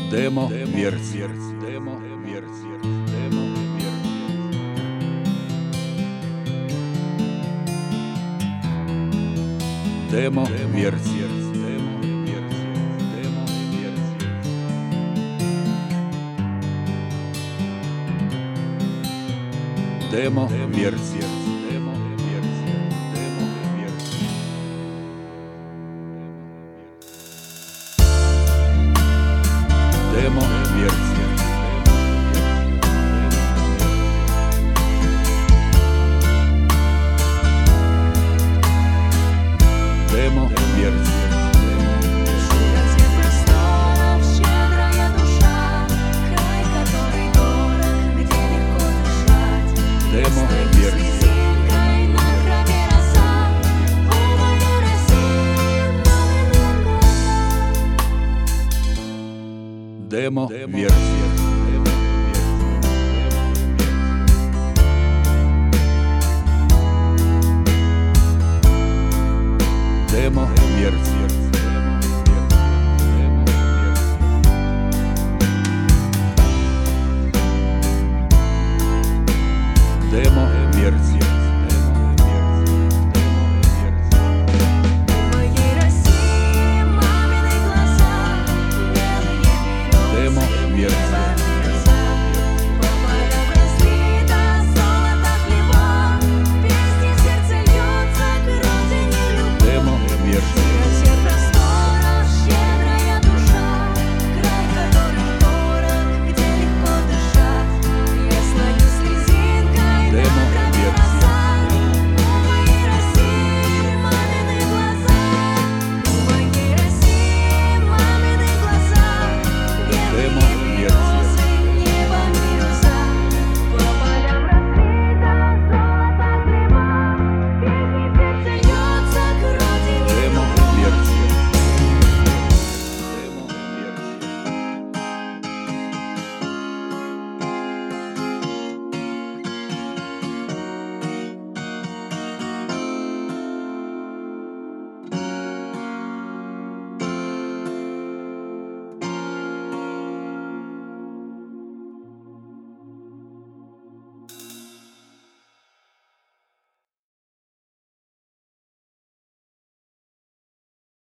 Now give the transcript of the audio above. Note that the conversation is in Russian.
Демо-версия. Демо-версия. Демо-версия. Демо-версия. Демо-версия. Широких просторов щедрая душа, край, который дорог, где легко дышать. Демо-версия. Слезинкой на траве роса, у мою Россию маминых глаза. Демо-версия. Демо-версия. Демо-версия. В моей России мамины глаза, белые березы, Демо-версия. по полям разлито золото хлеба, песни в сердце льются к родине любовь. Демо-версия.